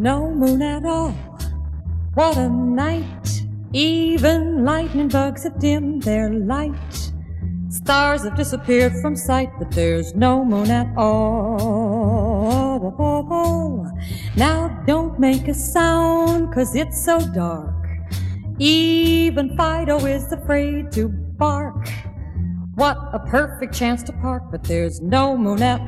no moon at all. What a night! Even lightning bugs have dimmed their light. Stars have disappeared from sight, but there's no moon at all. Now don't make a sound, 'cause it's so dark. Even Fido is afraid to bark. What a perfect chance to park, but there's no moon at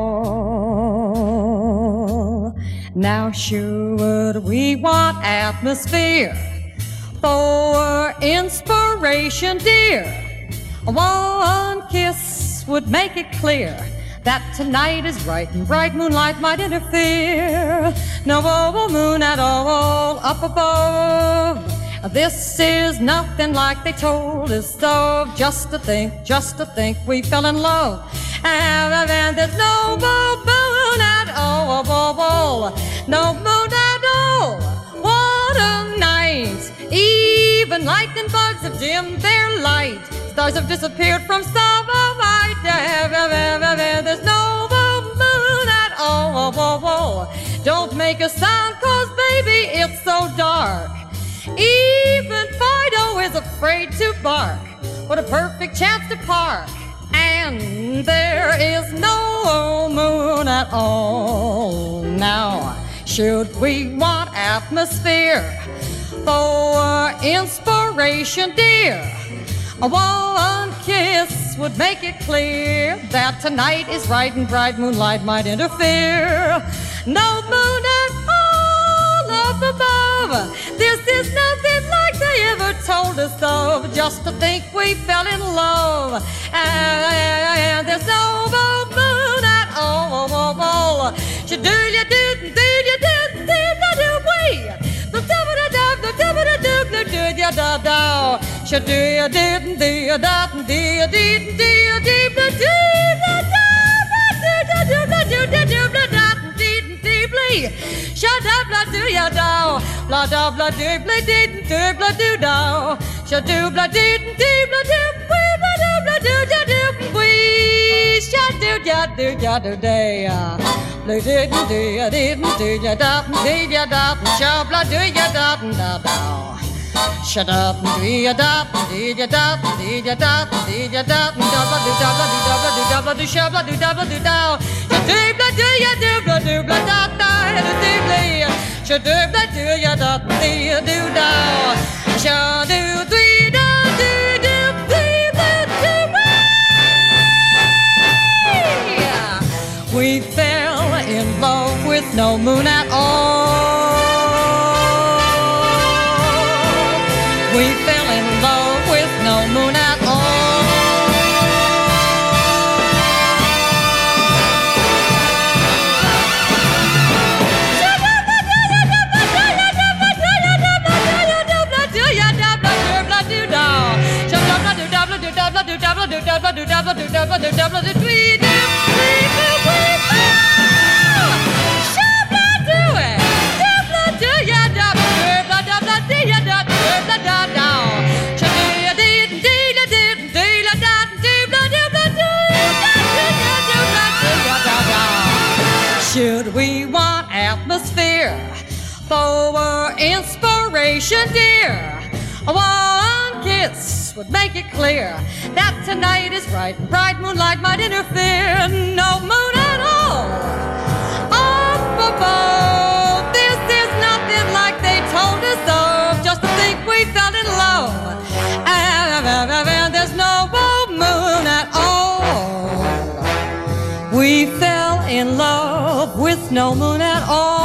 all. Now should we want atmosphere for inspiration, dear? One kiss would make it clear that tonight is right and bright moonlight might interfere. No moon at all up above. This is nothing like they told us of. Just to think we fell in love. And there's no moon at all. No moon at all. What a night. Even lightning bugs have dimmed their light. Stars have disappeared from starlight. There's no moon at all. Don't make a sound, 'cause baby, it's so dark. Even Fido is afraid to bark. What a perfect chance to park. And there is no moon at all. Now, should we want atmosphere for inspiration, dear? One kiss would make it clear that tonight is right and bright moonlight might interfere. No moon at all up above. This is nothing like they ever told us of. Just to think we fell in love. And there's no moon at all. Should do you do we? Should do you didn't do you that and do you didn't do you deeply shut up, blah do ya dow, blah da blah do blah didn't do blah do dow, should do blah didn't do blah do we blah do ya do we shut do ya day blah didn't do ya da shut blah do ya da dow. Shut up and do ya da, did ya da, did ya da, did ya da, double do double do double do double do shabla do double do dow. Should do blah do ya do blah da da do blah. Should do blah do ya da do dow. Should do three da do three blah do. We fell in love with no moon at all. We fell in love with no moon at all. Should we want atmosphere for inspiration, dear? One kiss would make it clear that tonight is right and bright moonlight might interfere. No moon at all up above. This is nothing like they told us of. Just to think we fell in love. And there's no moon at all. We fell in love with no moon at all.